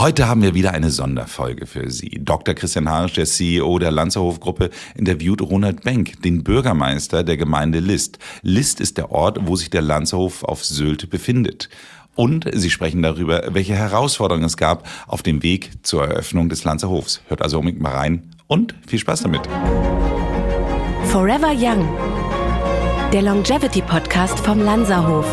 Heute haben wir wieder eine Sonderfolge für Sie. Dr. Christian Harisch, der CEO der Lanzerhof-Gruppe, interviewt Ronald Benck, den Bürgermeister der Gemeinde List. List ist der Ort, wo sich der Lanzerhof auf Sylt befindet. Und sie sprechen darüber, welche Herausforderungen es gab auf dem Weg zur Eröffnung des Lanzerhofs. Hört also unbedingt mal rein und viel Spaß damit. Forever Young, der Longevity-Podcast vom Lanzerhof.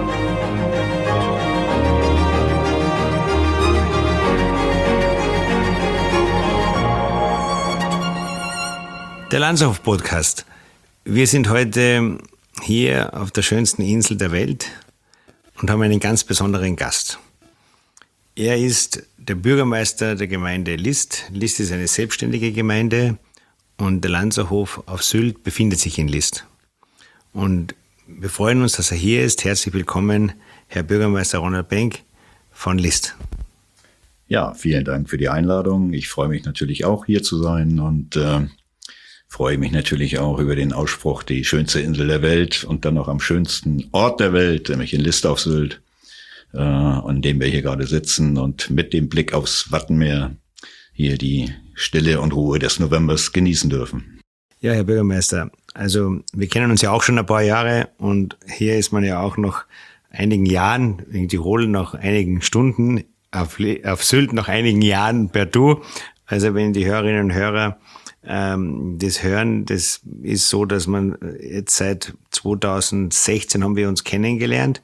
Der Lanzerhof-Podcast. Wir sind heute hier auf der schönsten Insel der Welt und haben einen ganz besonderen Gast. Er ist der Bürgermeister der Gemeinde List. List ist eine selbstständige Gemeinde und der Lanzerhof auf Sylt befindet sich in List. Und wir freuen uns, dass er hier ist. Herzlich willkommen, Herr Bürgermeister Ronald Benck von List. Ja, vielen Dank für die Einladung. Ich freue mich natürlich auch, hier zu sein und freue mich natürlich auch über den Ausspruch, die schönste Insel der Welt und dann noch am schönsten Ort der Welt, nämlich in List auf Sylt, an dem wir hier gerade sitzen und mit dem Blick aufs Wattenmeer hier die Stille und Ruhe des Novembers genießen dürfen. Ja, Herr Bürgermeister, also wir kennen uns ja auch schon ein paar Jahre und hier ist man ja auch noch einigen Jahren, in Tirol noch einigen Stunden, auf Sylt noch einigen Jahren per Du. Also wenn die Hörerinnen und Hörer das hören, das ist so, dass man jetzt seit 2016 haben wir uns kennengelernt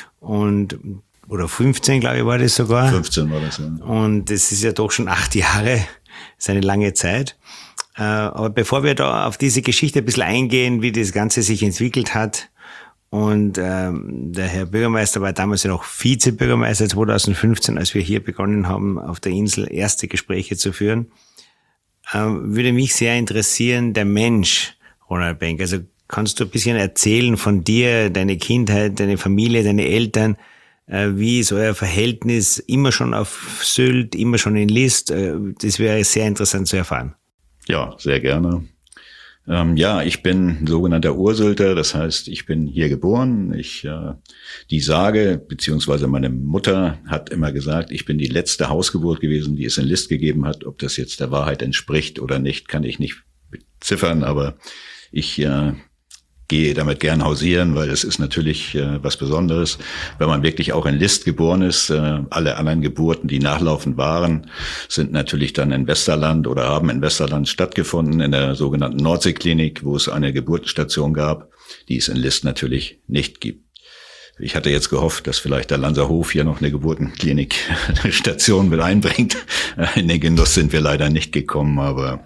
oder 15, glaube ich, war das sogar. 15 war das, ja. Und das ist ja doch schon 8 Jahre, das ist eine lange Zeit. Aber bevor wir da auf diese Geschichte ein bisschen eingehen, wie das Ganze sich entwickelt hat, und der Herr Bürgermeister war damals ja noch Vizebürgermeister 2015, als wir hier begonnen haben, auf der Insel erste Gespräche zu führen, würde mich sehr interessieren, der Mensch, Ronald Benck. Also kannst du ein bisschen erzählen von dir, deine Kindheit, deine Familie, deine Eltern, wie ist euer Verhältnis immer schon auf Sylt, immer schon in List? Das wäre sehr interessant zu erfahren. Ja, sehr gerne. Ich bin sogenannter Ursylter, das heißt, ich bin hier geboren. Die Sage, beziehungsweise meine Mutter hat immer gesagt, ich bin die letzte Hausgeburt gewesen, die es in List gegeben hat. Ob das jetzt der Wahrheit entspricht oder nicht, kann ich nicht beziffern, aber ich gehe damit gern hausieren, weil es ist natürlich was Besonderes, wenn man wirklich auch in List geboren ist. Alle anderen Geburten, die nachlaufend waren, sind natürlich dann in Westerland oder haben in Westerland stattgefunden, in der sogenannten Nordseeklinik, wo es eine Geburtenstation gab, die es in List natürlich nicht gibt. Ich hatte jetzt gehofft, dass vielleicht der Lanzerhof hier noch eine Geburtenklinik-Station mit einbringt. In den Genuss sind wir leider nicht gekommen, aber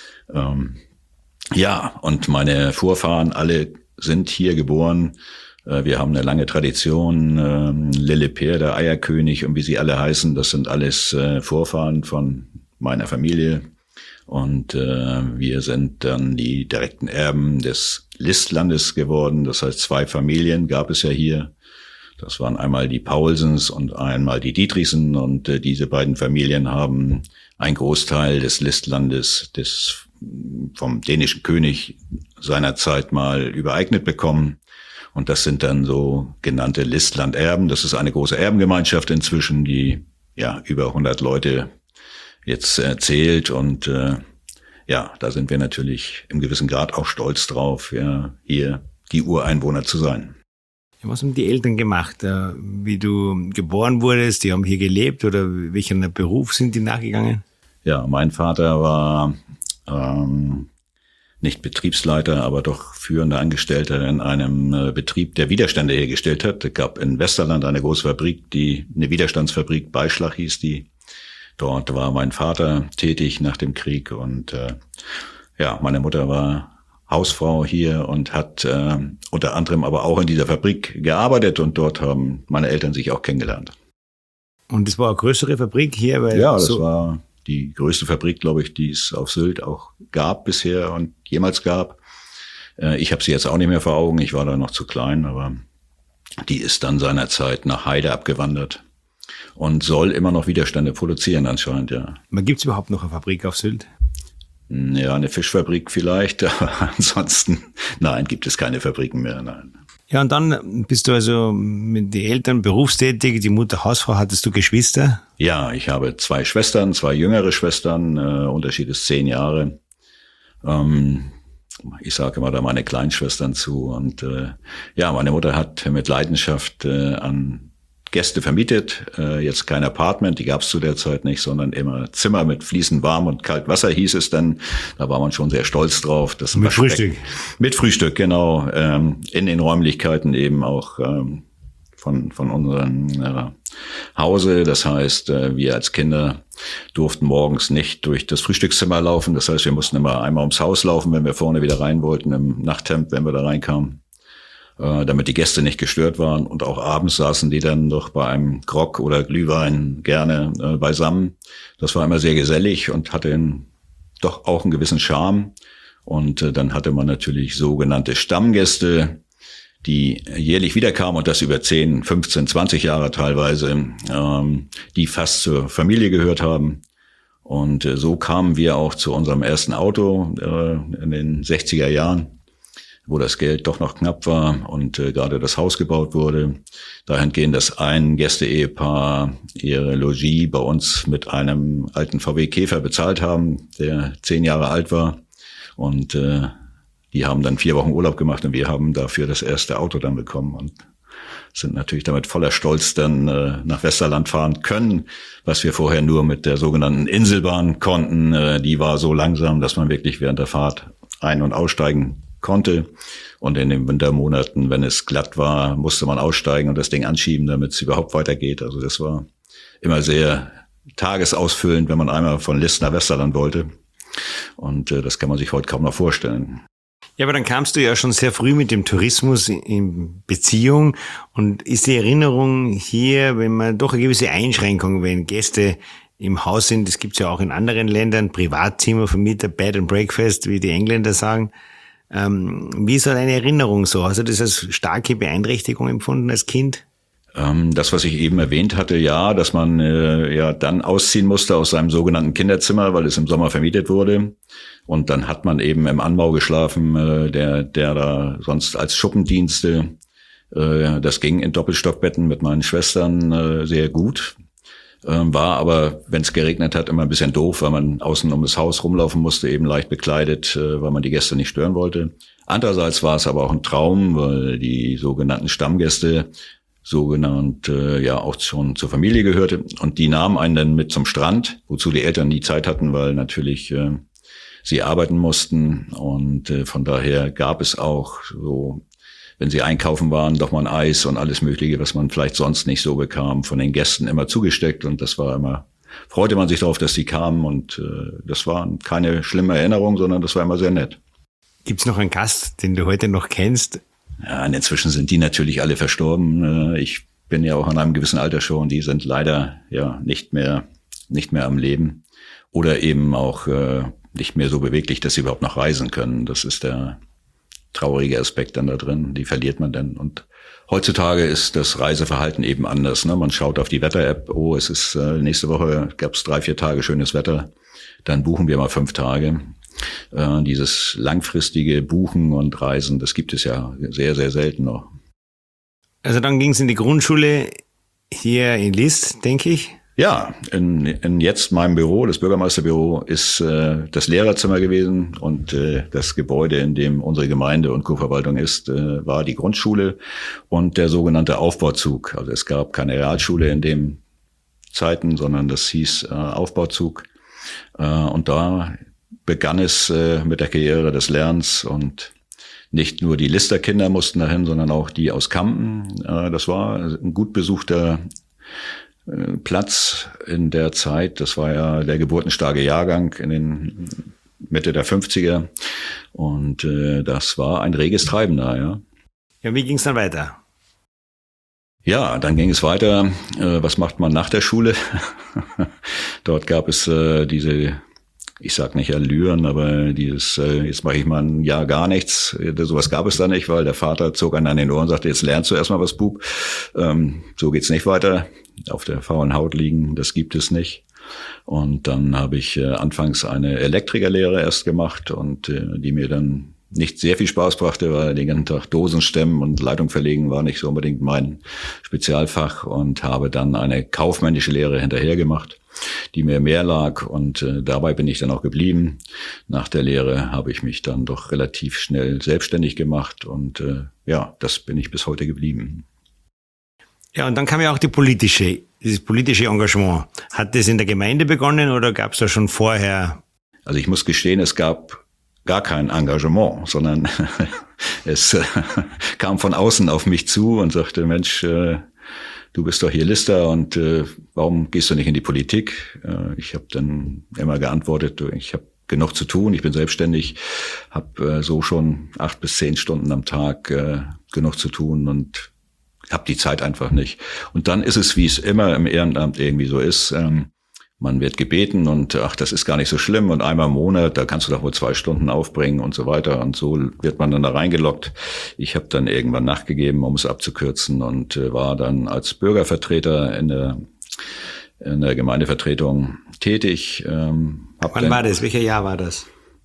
und meine Vorfahren alle sind hier geboren. Wir haben eine lange Tradition. Lilleper, der Eierkönig und wie sie alle heißen, das sind alles Vorfahren von meiner Familie. Und wir sind dann die direkten Erben des Listlandes geworden. Das heißt, 2 Familien gab es ja hier. Das waren einmal die Paulsens und einmal die Dietrichsen. Und diese beiden Familien haben einen Großteil des Listlandes vom dänischen König seinerzeit mal übereignet bekommen. Und das sind dann so genannte Listlanderben. Das ist eine große Erbengemeinschaft inzwischen, die über 100 Leute jetzt zählt. Und da sind wir natürlich im gewissen Grad auch stolz drauf, hier die Ureinwohner zu sein. Was haben die Eltern gemacht, wie du geboren wurdest? Die haben hier gelebt oder welchen Beruf sind die nachgegangen? Ja, mein Vater war nicht Betriebsleiter, aber doch führender Angestellter in einem Betrieb, der Widerstände hergestellt hat. Es gab in Westerland eine große Fabrik, eine Widerstandsfabrik, Beischlach hieß die. Dort war mein Vater tätig nach dem Krieg und meine Mutter war Hausfrau hier und hat unter anderem aber auch in dieser Fabrik gearbeitet und dort haben meine Eltern sich auch kennengelernt. Und das war eine größere Fabrik hier? Das war die größte Fabrik, glaube ich, die es auf Sylt auch gab bisher und jemals gab. Ich habe sie jetzt auch nicht mehr vor Augen, ich war da noch zu klein, aber die ist dann seinerzeit nach Heide abgewandert und soll immer noch Widerstände produzieren anscheinend, ja. Gibt es überhaupt noch eine Fabrik auf Sylt? Ja, eine Fischfabrik vielleicht, aber ansonsten, nein, gibt es keine Fabriken mehr, nein. Ja, und dann bist du also mit den Eltern berufstätig, die Mutter Hausfrau. Hattest du Geschwister? Ja, ich habe 2 Schwestern, 2 jüngere Schwestern, Unterschied ist 10 Jahre. Ich sage immer da meine Kleinschwestern zu. Und ja, meine Mutter hat mit Leidenschaft an Gäste vermietet, jetzt kein Apartment, die gab es zu der Zeit nicht, sondern immer Zimmer mit fließend warm und kalt Wasser hieß es dann. Da war man schon sehr stolz drauf. Das mit Frühstück. Mit Frühstück, genau. In den Räumlichkeiten eben auch von unserem Hause. Das heißt, wir als Kinder durften morgens nicht durch das Frühstückszimmer laufen. Das heißt, wir mussten immer einmal ums Haus laufen, wenn wir vorne wieder rein wollten, im Nachthemd, wenn wir da reinkamen, damit die Gäste nicht gestört waren. Und auch abends saßen die dann noch bei einem Grog oder Glühwein gerne beisammen. Das war immer sehr gesellig und hatte doch auch einen gewissen Charme. Und dann hatte man natürlich sogenannte Stammgäste, die jährlich wiederkamen und das über 10, 15, 20 Jahre teilweise, die fast zur Familie gehört haben. Und so kamen wir auch zu unserem ersten Auto in den 60er Jahren, wo das Geld doch noch knapp war und gerade das Haus gebaut wurde. Dahingehend, dass ein Gäste-Ehepaar ihre Logis bei uns mit einem alten VW Käfer bezahlt haben, der 10 Jahre alt war. Und die haben dann 4 Wochen Urlaub gemacht und wir haben dafür das erste Auto dann bekommen und sind natürlich damit voller Stolz dann nach Westerland fahren können, was wir vorher nur mit der sogenannten Inselbahn konnten. Die war so langsam, dass man wirklich während der Fahrt ein- und aussteigen konnte. Und in den Wintermonaten, wenn es glatt war, musste man aussteigen und das Ding anschieben, damit es überhaupt weitergeht. Also das war immer sehr tagesausfüllend, wenn man einmal von List nach Westerland wollte. Und das kann man sich heute kaum noch vorstellen. Ja, aber dann kamst du ja schon sehr früh mit dem Tourismus in Beziehung. Und ist die Erinnerung hier, wenn man doch eine gewisse Einschränkung, wenn Gäste im Haus sind, das gibt's ja auch in anderen Ländern, Privatzimmervermieter, Bed and Breakfast, wie die Engländer sagen. Wie ist so deine Erinnerung so? Hast du das als starke Beeinträchtigung empfunden als Kind? Das, was ich eben erwähnt hatte, ja, dass man ja dann ausziehen musste aus seinem sogenannten Kinderzimmer, weil es im Sommer vermietet wurde. Und dann hat man eben im Anbau geschlafen, der da sonst als Schuppendienste, das ging in Doppelstockbetten mit meinen Schwestern sehr gut. War aber, wenn es geregnet hat, immer ein bisschen doof, weil man außen um das Haus rumlaufen musste, eben leicht bekleidet, weil man die Gäste nicht stören wollte. Andererseits war es aber auch ein Traum, weil die sogenannten Stammgäste ja auch schon zur Familie gehörte. Und die nahmen einen dann mit zum Strand, wozu die Eltern nie Zeit hatten, weil natürlich sie arbeiten mussten. Und von daher gab es auch so, wenn sie einkaufen waren, doch mal ein Eis und alles Mögliche, was man vielleicht sonst nicht so bekam, von den Gästen immer zugesteckt. Und das war immer, freute man sich darauf, dass sie kamen. Und das war keine schlimme Erinnerung, sondern das war immer sehr nett. Gibt's noch einen Gast, den du heute noch kennst? Ja, und inzwischen sind die natürlich alle verstorben. Ich bin ja auch in einem gewissen Alter schon, die sind leider ja nicht mehr am Leben oder eben auch nicht mehr so beweglich, dass sie überhaupt noch reisen können. Das ist der traurige Aspekt dann da drin, die verliert man dann. Und heutzutage ist das Reiseverhalten eben anders. Ne? Man schaut auf die Wetter-App, oh, es ist nächste Woche, gab es 3-4 Tage schönes Wetter, dann buchen wir mal 5 Tage. Dieses langfristige Buchen und Reisen, das gibt es ja sehr, sehr selten noch. Also dann ging es in die Grundschule hier in List, denke ich. Ja, in jetzt meinem Büro, das Bürgermeisterbüro, ist das Lehrerzimmer gewesen und das Gebäude, in dem unsere Gemeinde und Kurverwaltung ist, war die Grundschule und der sogenannte Aufbauzug. Also es gab keine Realschule in den Zeiten, sondern das hieß Aufbauzug. Und da begann es mit der Karriere des Lernens und nicht nur die Listerkinder mussten dahin, sondern auch die aus Kampen. Das war ein gut besuchter Platz in der Zeit. Das war ja der geburtenstarke Jahrgang in den Mitte der 50er und das war ein reges Treiben da, ja. Ja, wie ging es dann weiter? Ja, dann ging es weiter. Was macht man nach der Schule? Dort gab es diese, ich sag nicht Allüren, aber dieses, jetzt mache ich mal ein Jahr gar nichts. Sowas gab es da nicht, weil der Vater zog einen an den Ohren und sagte, jetzt lernst du erstmal was, Bub. So geht's nicht weiter. Auf der faulen Haut liegen, das gibt es nicht. Und dann habe ich anfangs eine Elektrikerlehre erst gemacht und die mir dann nicht sehr viel Spaß brachte, weil den ganzen Tag Dosen stemmen und Leitung verlegen war nicht so unbedingt mein Spezialfach, und habe dann eine kaufmännische Lehre hinterher gemacht, die mir mehr lag, und dabei bin ich dann auch geblieben. Nach der Lehre habe ich mich dann doch relativ schnell selbstständig gemacht, und das bin ich bis heute geblieben. Ja, und dann kam ja auch dieses politische Engagement. Hat das in der Gemeinde begonnen oder gab es da schon vorher? Also ich muss gestehen, es gab gar kein Engagement, sondern es kam von außen auf mich zu und sagte, Mensch, du bist doch hier Lister, und warum gehst du nicht in die Politik? Ich habe dann immer geantwortet, ich habe genug zu tun, ich bin selbstständig, habe so schon 8 bis 10 Stunden am Tag genug zu tun und habe die Zeit einfach nicht. Und dann ist es, wie es immer im Ehrenamt irgendwie so ist, man wird gebeten und das ist gar nicht so schlimm, und einmal im Monat, da kannst du doch wohl 2 Stunden aufbringen und so weiter, und so wird man dann da reingelockt. Ich habe dann irgendwann nachgegeben, um es abzukürzen, und war dann als Bürgervertreter in der Gemeindevertretung tätig. Wann war das? Welches Jahr war das?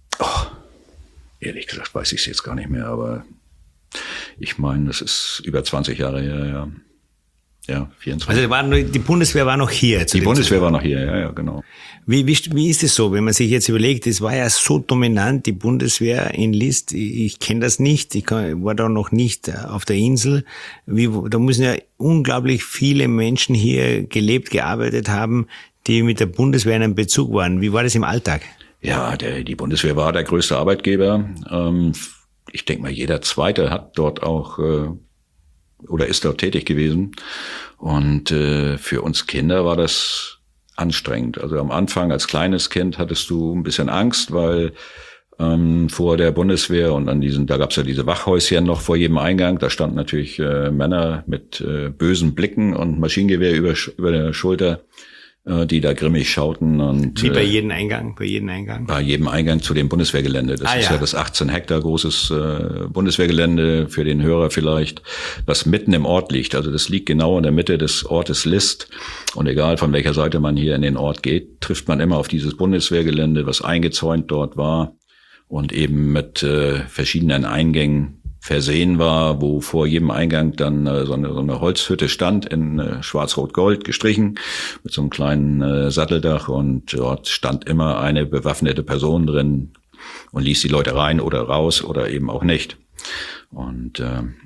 Ehrlich gesagt weiß ich es jetzt gar nicht mehr, aber ich meine, das ist über 20 Jahre her, ja. Ja, 24. Also die Bundeswehr war noch hier. Die Bundeswehr war noch hier, ja, genau. Wie ist es so, wenn man sich jetzt überlegt, es war ja so dominant, die Bundeswehr in List, ich kenne das nicht, ich war da noch nicht auf der Insel. Da müssen ja unglaublich viele Menschen hier gelebt, gearbeitet haben, die mit der Bundeswehr in einem Bezug waren. Wie war das im Alltag? Ja, die Bundeswehr war der größte Arbeitgeber. Ich denke mal, jeder Zweite hat dort auch oder ist dort tätig gewesen. Und für uns Kinder war das anstrengend. Also am Anfang als kleines Kind hattest du ein bisschen Angst, weil vor der Bundeswehr und da gab's ja diese Wachhäuschen noch vor jedem Eingang. Da standen natürlich Männer mit bösen Blicken und Maschinengewehr über der Schulter, die da grimmig schauten. Und wie bei jedem Eingang? Bei jedem Eingang zu dem Bundeswehrgelände. Das ist ja das 18 Hektar großes Bundeswehrgelände, für den Hörer vielleicht, was mitten im Ort liegt. Also das liegt genau in der Mitte des Ortes List. Und egal von welcher Seite man hier in den Ort geht, trifft man immer auf dieses Bundeswehrgelände, was eingezäunt dort war und eben mit verschiedenen Eingängen versehen war, wo vor jedem Eingang dann so eine Holzhütte stand, in schwarz-rot-gold gestrichen, mit so einem kleinen Satteldach, und dort stand immer eine bewaffnete Person drin und ließ die Leute rein oder raus oder eben auch nicht. Und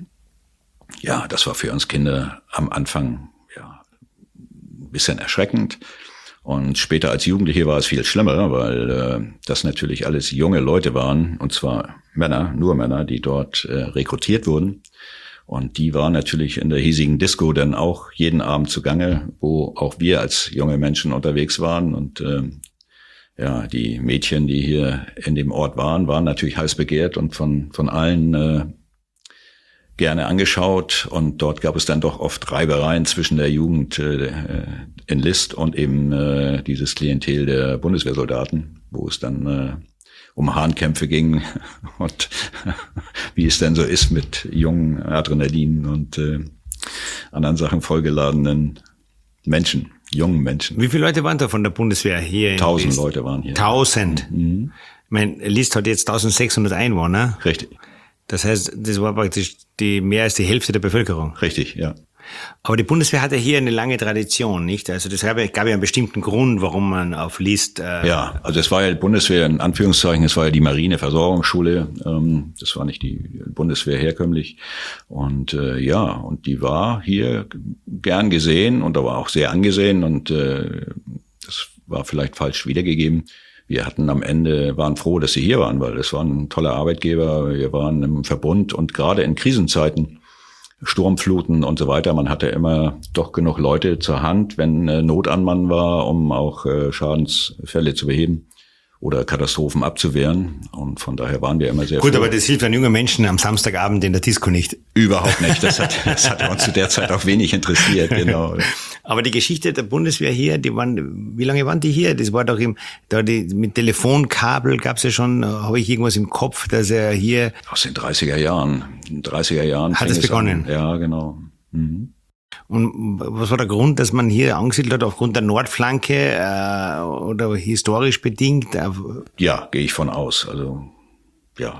das war für uns Kinder am Anfang ein bisschen erschreckend. Und später als Jugendliche war es viel schlimmer, weil das natürlich alles junge Leute waren, und zwar Männer, nur Männer, die dort rekrutiert wurden. Und die waren natürlich in der hiesigen Disco dann auch jeden Abend zugange, wo auch wir als junge Menschen unterwegs waren. Und die Mädchen, die hier in dem Ort waren natürlich heiß begehrt und von allen gerne angeschaut, und dort gab es dann doch oft Reibereien zwischen der Jugend in List und eben dieses Klientel der Bundeswehrsoldaten, wo es dann um Hahnkämpfe ging und wie es denn so ist mit jungen Adrenalin und anderen Sachen vollgeladenen Menschen, jungen Menschen. Wie viele Leute waren da von der Bundeswehr hier? 1000 Leute waren hier. 1000? Mhm. Ich meine, List hat jetzt 1600 Einwohner. Richtig. Das heißt, das war praktisch mehr als die Hälfte der Bevölkerung. Richtig, ja. Aber die Bundeswehr hatte hier eine lange Tradition, nicht? Also das gab ja einen bestimmten Grund, warum man auf List... Ja, also es war ja die Bundeswehr, in Anführungszeichen, es war ja die Marineversorgungsschule. Das war nicht die Bundeswehr herkömmlich. Und und die war hier gern gesehen und aber auch sehr angesehen. Und das war vielleicht falsch wiedergegeben. Wir waren froh, dass sie hier waren, weil es war ein toller Arbeitgeber. Wir waren im Verbund, und gerade in Krisenzeiten, Sturmfluten und so weiter, man hatte immer doch genug Leute zur Hand, wenn Not an Mann war, um auch Schadensfälle zu beheben oder Katastrophen abzuwehren. Und von daher waren wir immer sehr Gut, froh. Aber das hilft an jungen Menschen am Samstagabend in der Disco nicht. Überhaupt nicht. Das hat uns zu der Zeit auch wenig interessiert, genau. Aber die Geschichte der Bundeswehr hier, wie lange waren die hier? Das war doch mit Telefonkabel gab's ja schon, habe ich irgendwas im Kopf, dass er hier... Aus den 30er Jahren. Hat es begonnen? Ja, genau. Mhm. Und was war der Grund, dass man hier angesiedelt hat, aufgrund der Nordflanke oder historisch bedingt? Ja, gehe ich von aus. Also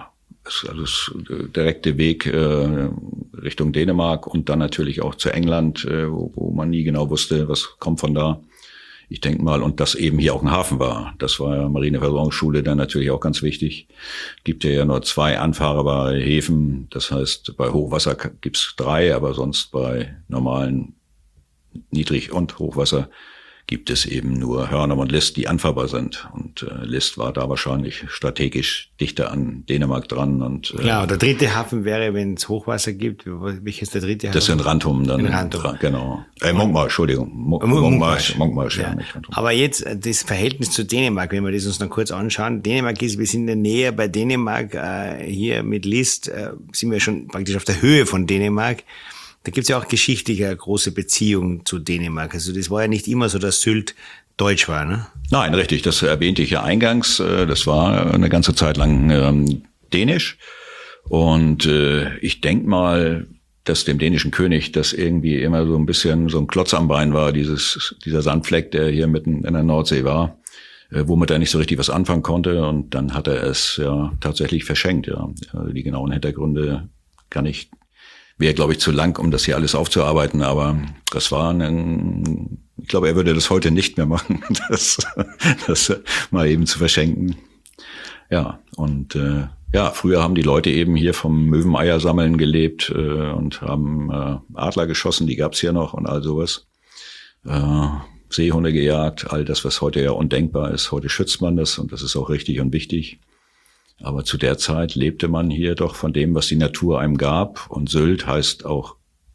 das direkte Weg Richtung Dänemark und dann natürlich auch zu England, wo man nie genau wusste, was kommt von da. Ich denke mal, und dass eben hier auch ein Hafen war. Das war ja Marineversorgungsschule dann natürlich auch ganz wichtig. Gibt ja nur 2 anfahrbare Häfen. Das heißt, bei Hochwasser gibt's 3, aber sonst bei normalen Niedrig- und Hochwasser gibt es eben nur Hörnum und List, die anfahrbar sind. Und List war da wahrscheinlich strategisch dichter an Dänemark dran. Und Klar, der dritte Hafen wäre, wenn es Hochwasser gibt. Welches ist der dritte Hafen? Das sind Rantum dann. In Rantum. Genau. Munkmarsk, Entschuldigung. Munkmarsk, ja, nicht Rantum. Aber jetzt das Verhältnis zu Dänemark, wenn wir das uns noch kurz anschauen. Dänemark ist, wir sind in der Nähe bei Dänemark. Hier mit List sind wir schon praktisch auf der Höhe von Dänemark. Da gibt's ja auch geschichtlich eine große Beziehung zu Dänemark. Also das war ja nicht immer so, dass Sylt deutsch war, ne? Nein, richtig. Das erwähnte ich ja eingangs. Das war eine ganze Zeit lang dänisch. Und ich denk mal, dass dem dänischen König das irgendwie immer so ein bisschen so ein Klotz am Bein war, dieser Sandfleck, der hier mitten in der Nordsee war, womit er nicht so richtig was anfangen konnte. Und dann hat er es ja tatsächlich verschenkt. Ja. Also die genauen Hintergründe wäre, glaube ich, zu lang, um das hier alles aufzuarbeiten, aber das war ich glaube, er würde das heute nicht mehr machen, das mal eben zu verschenken. Ja, und früher haben die Leute eben hier vom Möweneier sammeln gelebt und haben Adler geschossen, die gab's hier noch und all sowas. Seehunde gejagt, all das, was heute ja undenkbar ist. Heute schützt man das und das ist auch richtig und wichtig. Aber zu der Zeit lebte man hier doch von dem, was die Natur einem gab. Und Sylt heißt auch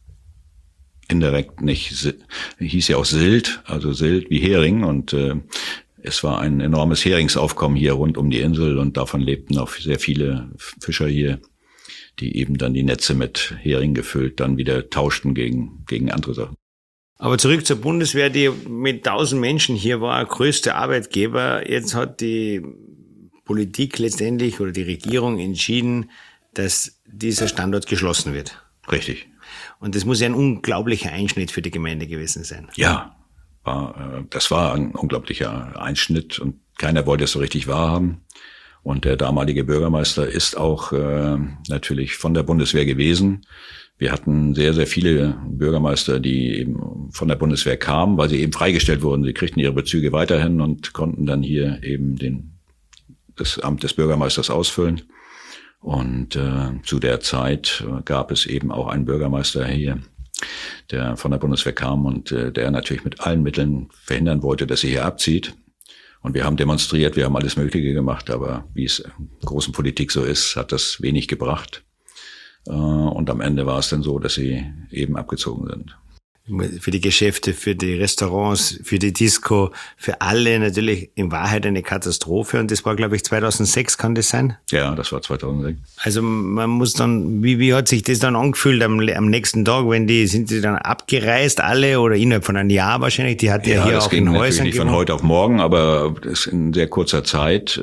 indirekt hieß ja auch Silt, also Silt wie Hering. Und es war ein enormes Heringsaufkommen hier rund um die Insel. Und davon lebten auch sehr viele Fischer hier, die eben dann die Netze mit Hering gefüllt dann wieder tauschten gegen andere Sachen. Aber zurück zur Bundeswehr, die mit 1000 Menschen hier war, größte Arbeitgeber. Jetzt hat die Politik letztendlich oder die Regierung entschieden, dass dieser Standort geschlossen wird. Richtig. Und das muss ja ein unglaublicher Einschnitt für die Gemeinde gewesen sein. Ja, das war ein unglaublicher Einschnitt und keiner wollte es so richtig wahrhaben. Und der damalige Bürgermeister ist auch natürlich von der Bundeswehr gewesen. Wir hatten sehr, sehr viele Bürgermeister, die eben von der Bundeswehr kamen, weil sie eben freigestellt wurden. Sie kriegten ihre Bezüge weiterhin und konnten dann hier eben das Amt des Bürgermeisters ausfüllen. Und zu der Zeit gab es eben auch einen Bürgermeister hier, der von der Bundeswehr kam und der natürlich mit allen Mitteln verhindern wollte, dass sie hier abzieht. Und wir haben demonstriert, wir haben alles Mögliche gemacht, aber wie es in großen Politik so ist, hat das wenig gebracht. Und am Ende war es dann so, dass sie eben abgezogen sind. Für die Geschäfte, für die Restaurants, für die Disco, für alle natürlich in Wahrheit eine Katastrophe. Und das war, glaube ich, 2006, kann das sein? Ja, das war 2006. Also man muss dann, wie hat sich das dann angefühlt am nächsten Tag, sind die dann abgereist, alle, oder innerhalb von einem Jahr wahrscheinlich? Die hat ja hier auch in Häusern natürlich nicht von heute auf morgen, aber das in sehr kurzer Zeit.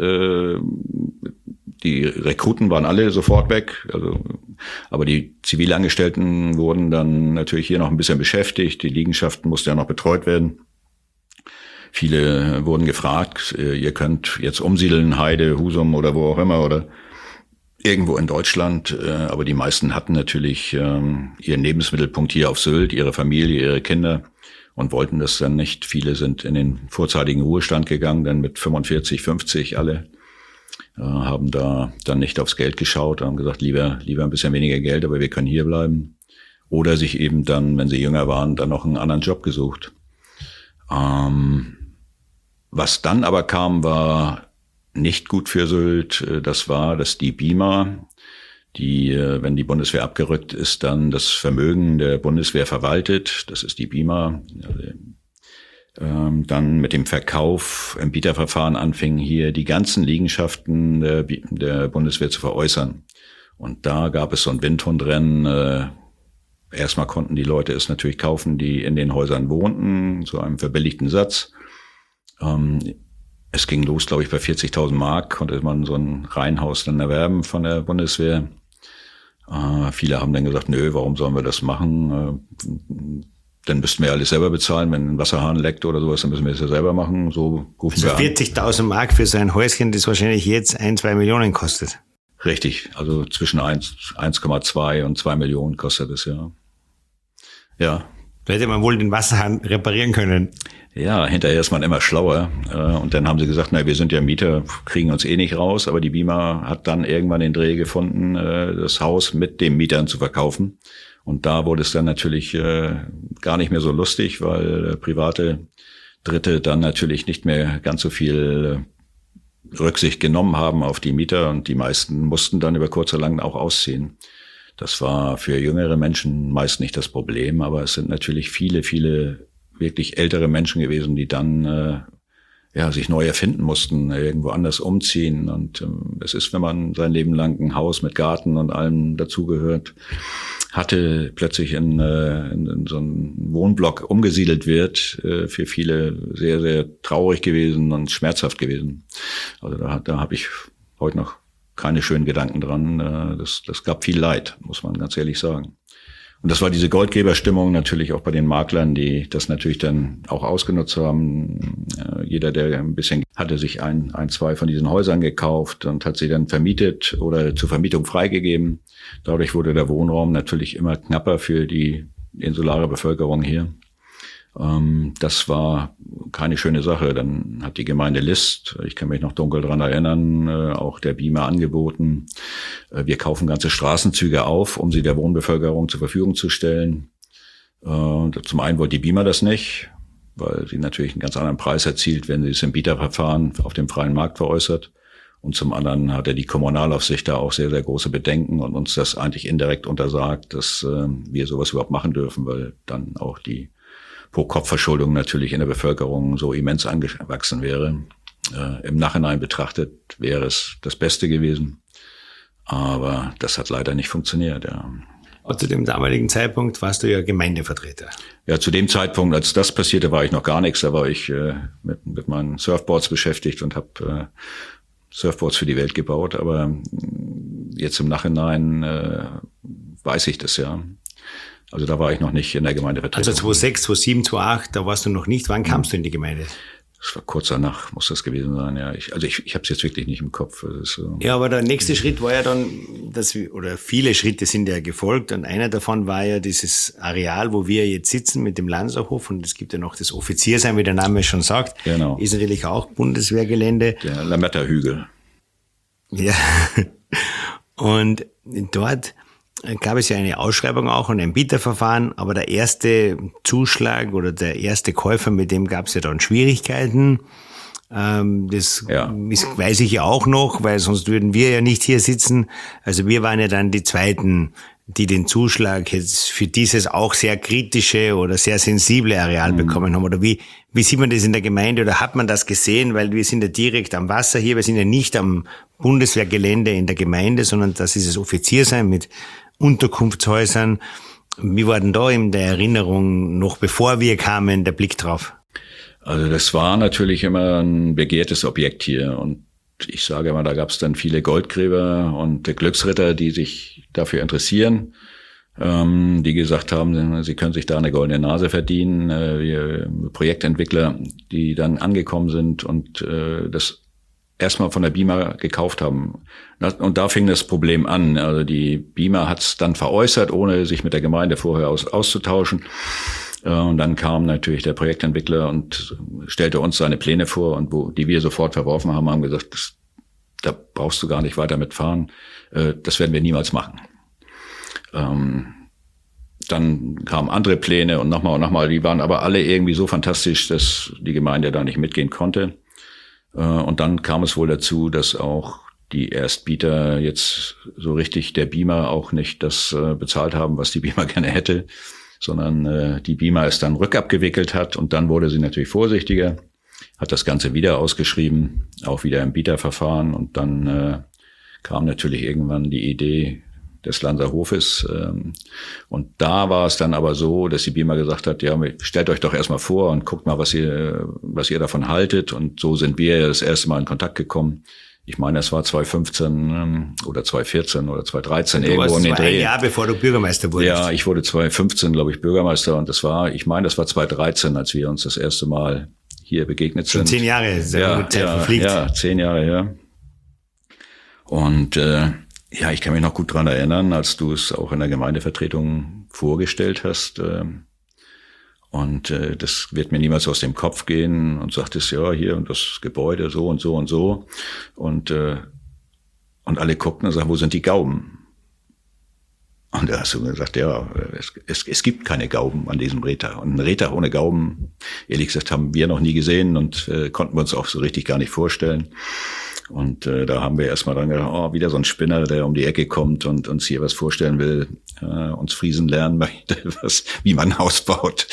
Die Rekruten waren alle sofort weg, aber die Zivilangestellten wurden dann natürlich hier noch ein bisschen beschäftigt. Die Liegenschaften mussten ja noch betreut werden. Viele wurden gefragt, ihr könnt jetzt umsiedeln, Heide, Husum oder wo auch immer oder irgendwo in Deutschland. Aber die meisten hatten natürlich ihren Lebensmittelpunkt hier auf Sylt, ihre Familie, ihre Kinder und wollten das dann nicht. Viele sind in den vorzeitigen Ruhestand gegangen, dann mit 45, 50 alle. Haben da dann nicht aufs Geld geschaut, haben gesagt, lieber ein bisschen weniger Geld, aber wir können hier bleiben. Oder sich eben dann, wenn sie jünger waren, dann noch einen anderen Job gesucht. Was dann aber kam, war nicht gut für Sylt. Das war, dass die BIMA, wenn die Bundeswehr abgerückt ist, dann das Vermögen der Bundeswehr verwaltet. Das ist die BIMA. Dann mit dem Verkauf im Bieterverfahren anfingen, hier die ganzen Liegenschaften der Bundeswehr zu veräußern. Und da gab es so ein Windhundrennen. Erstmal konnten die Leute es natürlich kaufen, die in den Häusern wohnten, zu einem verbilligten Satz. Es ging los, glaube ich, bei 40.000 Mark konnte man so ein Reihenhaus dann erwerben von der Bundeswehr. Viele haben dann gesagt, nö, warum sollen wir das machen? Dann müssten wir alles selber bezahlen. Wenn ein Wasserhahn leckt oder sowas, dann müssen wir es ja selber machen. So rufen wir an. 40.000 Mark für so ein Häuschen, das wahrscheinlich jetzt 1-2 Millionen kostet. Richtig, also zwischen 1,2 und 2 Millionen kostet es, ja. Ja. Da hätte man wohl den Wasserhahn reparieren können. Ja, hinterher ist man immer schlauer. Und dann haben sie gesagt, wir sind ja Mieter, kriegen uns eh nicht raus. Aber die BIMA hat dann irgendwann den Dreh gefunden, das Haus mit den Mietern zu verkaufen. Und da wurde es dann natürlich gar nicht mehr so lustig, weil private Dritte dann natürlich nicht mehr ganz so viel Rücksicht genommen haben auf die Mieter. Und die meisten mussten dann über kurz oder lang auch ausziehen. Das war für jüngere Menschen meist nicht das Problem, aber es sind natürlich viele wirklich ältere Menschen gewesen, die dann sich neu erfinden mussten, irgendwo anders umziehen. Und es ist, wenn man sein Leben lang ein Haus mit Garten und allem dazugehört hatte, plötzlich in so einen Wohnblock umgesiedelt wird, für viele sehr, sehr traurig gewesen und schmerzhaft gewesen. Also da habe ich heute noch keine schönen Gedanken dran. Das gab viel Leid, muss man ganz ehrlich sagen. Und das war diese Goldgräberstimmung natürlich auch bei den Maklern, die das natürlich dann auch ausgenutzt haben. Jeder, der ein bisschen hatte, sich zwei von diesen Häusern gekauft und hat sie dann vermietet oder zur Vermietung freigegeben. Dadurch wurde der Wohnraum natürlich immer knapper für die insulare Bevölkerung hier. Das war keine schöne Sache. Dann hat die Gemeinde List, ich kann mich noch dunkel dran erinnern, auch der BIMA angeboten, wir kaufen ganze Straßenzüge auf, um sie der Wohnbevölkerung zur Verfügung zu stellen. Zum einen wollte die BIMA das nicht, weil sie natürlich einen ganz anderen Preis erzielt, wenn sie es im Bieterverfahren auf dem freien Markt veräußert. Und zum anderen hatte die Kommunalaufsicht da auch sehr, sehr große Bedenken und uns das eigentlich indirekt untersagt, dass wir sowas überhaupt machen dürfen, weil dann auch die Pro-Kopf-Verschuldung natürlich in der Bevölkerung so immens angewachsen wäre. Im Nachhinein betrachtet wäre es das Beste gewesen. Aber das hat leider nicht funktioniert, ja. Aber zu dem damaligen Zeitpunkt warst du ja Gemeindevertreter. Ja, zu dem Zeitpunkt, als das passierte, war ich noch gar nichts. Da war ich mit meinen Surfboards beschäftigt und habe Surfboards für die Welt gebaut. Aber jetzt im Nachhinein weiß ich das ja. Also da war ich noch nicht in der Gemeindevertretung. Also 2006, 2007, 2008, da warst du noch nicht. Wann kamst du in die Gemeinde? Das war kurz danach, muss das gewesen sein, ja. Ich habe es jetzt wirklich nicht im Kopf. Das ist so. Ja, aber der nächste Schritt war ja dann, oder viele Schritte sind ja gefolgt und einer davon war ja dieses Areal, wo wir jetzt sitzen mit dem Lanzerhof und es gibt ja noch das Offiziersheim, wie der Name schon sagt. Genau. Ist natürlich auch Bundeswehrgelände. Der Lametta-Hügel. Ja. Und dort gab es ja eine Ausschreibung auch und ein Bieterverfahren, aber der erste Zuschlag oder der erste Käufer, mit dem gab es ja dann Schwierigkeiten. Das weiß ich ja auch noch, weil sonst würden wir ja nicht hier sitzen. Also wir waren ja dann die Zweiten, die den Zuschlag jetzt für dieses auch sehr kritische oder sehr sensible Areal bekommen haben. Oder wie sieht man das in der Gemeinde oder hat man das gesehen? Weil wir sind ja direkt am Wasser hier, wir sind ja nicht am Bundeswehrgelände in der Gemeinde, sondern das ist das Offiziersheim mit Unterkunftshäusern. Wie war denn da in der Erinnerung, noch bevor wir kamen, der Blick drauf? Also das war natürlich immer ein begehrtes Objekt hier und ich sage immer, da gab es dann viele Goldgräber und Glücksritter, die sich dafür interessieren, die gesagt haben, sie können sich da eine goldene Nase verdienen. Wir Projektentwickler, die dann angekommen sind und das erstmal von der BIMA gekauft haben. Und da fing das Problem an. Also die BIMA hat es dann veräußert, ohne sich mit der Gemeinde vorher auszutauschen. Und dann kam natürlich der Projektentwickler und stellte uns seine Pläne vor und die wir sofort verworfen haben, haben gesagt, da brauchst du gar nicht weiter mitfahren. Das werden wir niemals machen. Dann kamen andere Pläne und nochmal. Die waren aber alle irgendwie so fantastisch, dass die Gemeinde da nicht mitgehen konnte. Und dann kam es wohl dazu, dass auch die Erstbieter jetzt so richtig der BIMA auch nicht das bezahlt haben, was die BIMA gerne hätte, sondern die BIMA es dann rückabgewickelt hat und dann wurde sie natürlich vorsichtiger, hat das Ganze wieder ausgeschrieben, auch wieder im Bieterverfahren und dann kam natürlich irgendwann die Idee des Lanzerhofes und da war es dann aber so, dass die BIMA gesagt hat, ja, stellt euch doch erstmal vor und guckt mal, was ihr davon haltet und so sind wir das erste Mal in Kontakt gekommen. Ich meine, das war 2015 oder 2014 oder 2013 irgendwo in den Dreh. Ein Jahr bevor du Bürgermeister wurdest. Ja, ich wurde 2015, glaube ich, Bürgermeister und das war 2013, als wir uns das erste Mal hier begegnet sind. Schon 10 Jahre, Zeit verfliegt. Ja, 10 Jahre her. Und Ja, ich kann mich noch gut dran erinnern, als du es auch in der Gemeindevertretung vorgestellt hast. Und das wird mir niemals aus dem Kopf gehen und sagtest, ja, hier und das Gebäude so und so und so. Und alle guckten und sagten, wo sind die Gauben? Und da hast du gesagt, ja, es gibt keine Gauben an diesem Rehtag. Und einen Rehtag ohne Gauben, ehrlich gesagt, haben wir noch nie gesehen und konnten wir uns auch so richtig gar nicht vorstellen. Und da haben wir erstmal dran gedacht, oh, wieder so ein Spinner, der um die Ecke kommt und uns hier was vorstellen will, uns Friesen lernen möchte, wie man ein Haus baut.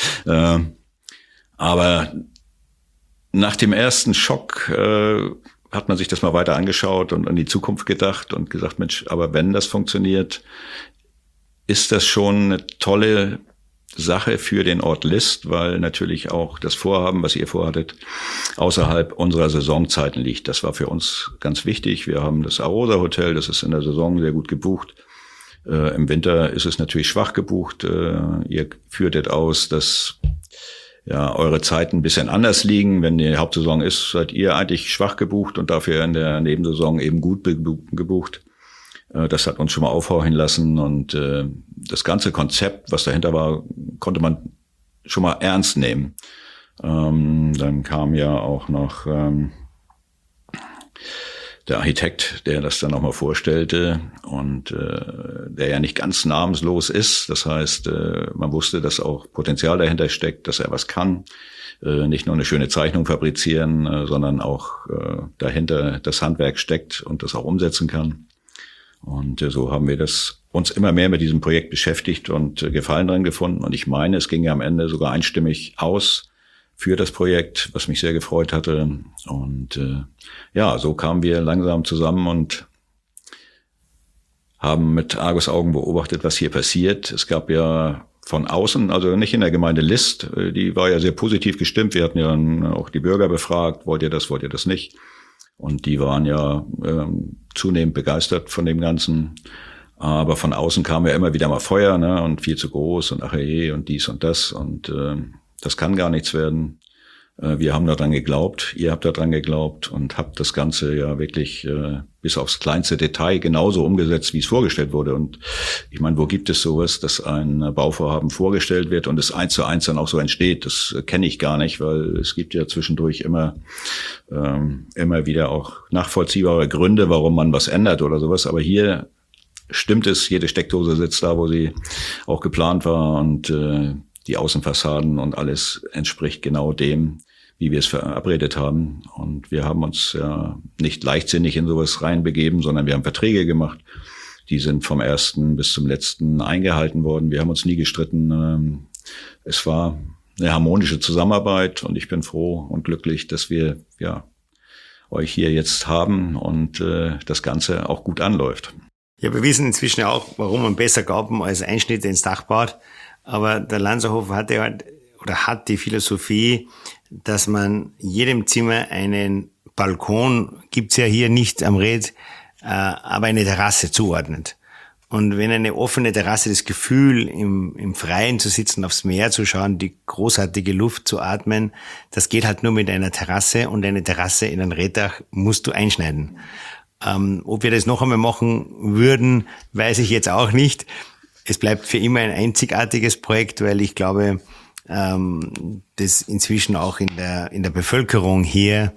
Aber nach dem ersten Schock hat man sich das mal weiter angeschaut und an die Zukunft gedacht und gesagt, Mensch, aber wenn das funktioniert, ist das schon eine tolle Sache für den Ort List, weil natürlich auch das Vorhaben, was ihr vorhattet, außerhalb unserer Saisonzeiten liegt. Das war für uns ganz wichtig. Wir haben das Arosa Hotel, das ist in der Saison sehr gut gebucht. Im Winter ist es natürlich schwach gebucht. Ihr führtet aus, dass ja eure Zeiten ein bisschen anders liegen. Wenn die Hauptsaison ist, seid ihr eigentlich schwach gebucht und dafür in der Nebensaison eben gut gebucht. Das hat uns schon mal aufhorchen lassen und das ganze Konzept, was dahinter war, konnte man schon mal ernst nehmen. Dann kam ja auch noch der Architekt, der das dann nochmal vorstellte und der ja nicht ganz namenslos ist. Das heißt, man wusste, dass auch Potenzial dahinter steckt, dass er was kann. Nicht nur eine schöne Zeichnung fabrizieren, sondern auch dahinter das Handwerk steckt und das auch umsetzen kann. Und so haben wir uns immer mehr mit diesem Projekt beschäftigt und Gefallen dran gefunden. Und ich meine, es ging ja am Ende sogar einstimmig aus für das Projekt, was mich sehr gefreut hatte. Und ja, so kamen wir langsam zusammen und haben mit Argusaugen beobachtet, was hier passiert. Es gab ja von außen, also nicht in der Gemeinde List, die war ja sehr positiv gestimmt. Wir hatten ja auch die Bürger befragt, wollt ihr das nicht? Und die waren ja zunehmend begeistert von dem Ganzen. Aber von außen kam ja immer wieder mal Feuer, ne? Und viel zu groß und ach je und dies und das. Und das kann gar nichts werden. Wir haben daran geglaubt, ihr habt daran geglaubt und habt das Ganze ja wirklich bis aufs kleinste Detail genauso umgesetzt, wie es vorgestellt wurde. Und ich meine, wo gibt es sowas, dass ein Bauvorhaben vorgestellt wird und es 1:1 dann auch so entsteht? Das kenne ich gar nicht, weil es gibt ja zwischendurch immer wieder auch nachvollziehbare Gründe, warum man was ändert oder sowas. Aber hier stimmt es, jede Steckdose sitzt da, wo sie auch geplant war und die Außenfassaden und alles entspricht genau dem, wie wir es verabredet haben. Und wir haben uns ja nicht leichtsinnig in sowas reinbegeben, sondern wir haben Verträge gemacht. Die sind vom ersten bis zum letzten eingehalten worden. Wir haben uns nie gestritten. Es war eine harmonische Zusammenarbeit und ich bin froh und glücklich, dass wir ja euch hier jetzt haben und das Ganze auch gut anläuft. Ja, wir wissen inzwischen auch, warum man besser Gauben als Einschnitte ins Dach baut. Aber der Lanzerhof hat die Philosophie, dass man jedem Zimmer einen Balkon, gibt's ja hier nicht am Red, aber eine Terrasse zuordnet. Und wenn eine offene Terrasse das Gefühl, im Freien zu sitzen, aufs Meer zu schauen, die großartige Luft zu atmen, das geht halt nur mit einer Terrasse und eine Terrasse in ein Reddach musst du einschneiden. Ob wir das noch einmal machen würden, weiß ich jetzt auch nicht. Es bleibt für immer ein einzigartiges Projekt, weil ich glaube, das inzwischen auch in der Bevölkerung hier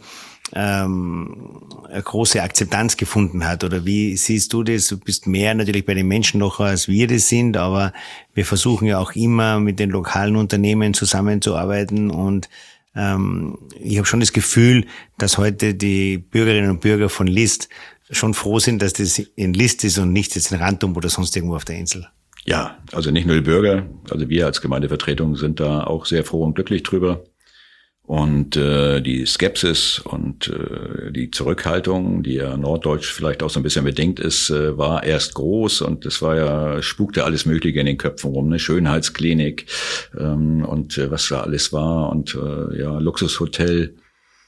eine große Akzeptanz gefunden hat. Oder wie siehst du das? Du bist mehr natürlich bei den Menschen noch, als wir das sind, aber wir versuchen ja auch immer mit den lokalen Unternehmen zusammenzuarbeiten und ich habe schon das Gefühl, dass heute die Bürgerinnen und Bürger von List schon froh sind, dass das in List ist und nicht jetzt in Rantum oder sonst irgendwo auf der Insel. Ja, also nicht nur die Bürger, also wir als Gemeindevertretung sind da auch sehr froh und glücklich drüber. Und die Skepsis und die Zurückhaltung, die ja norddeutsch vielleicht auch so ein bisschen bedingt ist, war erst groß und es war ja, spukte alles Mögliche in den Köpfen rum, eine Schönheitsklinik und was da alles war und ja, Luxushotel.